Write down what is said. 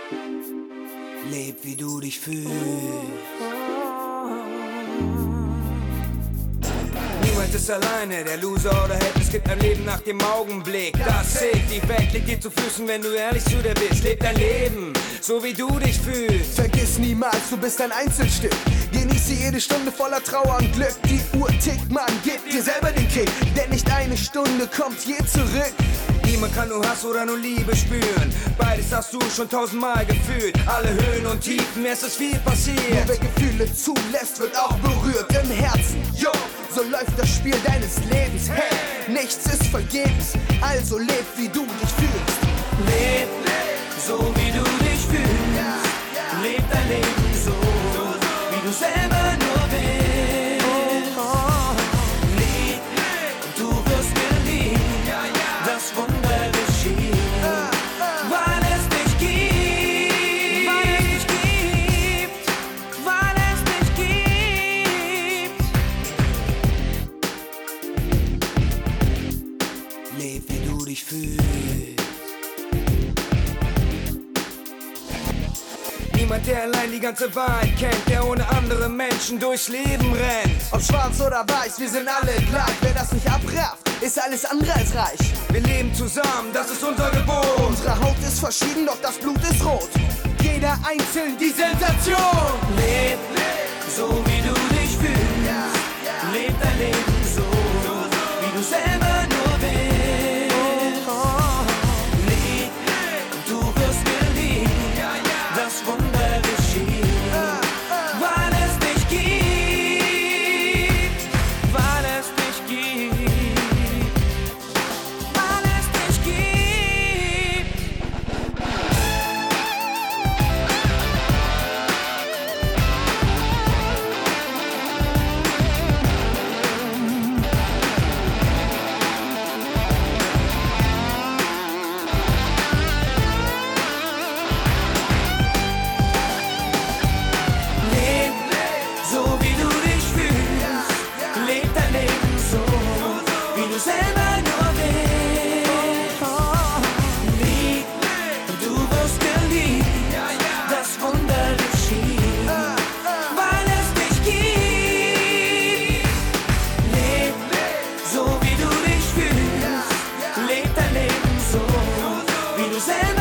Leb wie du dich fühlst. Niemand ist alleine, der Loser oder Held. Es gibt ein Leben nach dem Augenblick. Das zählt, die Welt liegt dir zu Füßen, wenn du ehrlich zu dir bist. Leb dein Leben, so wie du dich fühlst. Vergiss niemals, du bist ein Einzelstück. Genieße jede Stunde voller Trauer und Glück. Die Uhr tickt, Mann, gib dir selber den Kick. Denn nicht eine Stunde kommt je zurück. Niemand kann nur Hass oder nur Liebe spüren. Beides hast du schon 1000-mal gefühlt. Alle Höhen und Tiefen, es ist viel passiert. Nur wer Gefühle zulässt, wird auch berührt im Herzen. Yo, so läuft das Spiel deines Lebens. Hey, nichts ist vergebens, also leb wie du dich fühlst. Leb, so wie du dich fühlst. Leb dein Leben so, wie du selber nur willst. Lieb, und du wirst geliebt. Das Wunder geschieht, weil es dich gibt. Weil es dich gibt. Weil es dich gibt. Leb, wie du dich fühlst. Niemand, der allein die ganze Wahrheit kennt, der ohne andere Menschen durchs Leben rennt. Ob schwarz oder weiß, wir sind alle gleich. Wer das nicht abrafft, ist alles andere als reich. Wir leben zusammen, das ist unser Gebot. Unsere Haut ist verschieden, doch das Blut ist rot. Jeder einzeln die Sensation. Leb, so wie du dich fühlst. Leb dein Leben so, wie du selber nur willst. Lieb, und du wirst geliebt. Das Wunder geschieht, weil es dich gibt. Weil es dich gibt. Weil es dich gibt. Leb, so wie du dich fühlst. Leb dein Leben so, wie du selber nur willst. Lieb, und du wirst geliebt. Das Wunder geschieht, weil es dich gibt. Leb, so wie du dich fühlst. Leb dein Leben so, wie du selber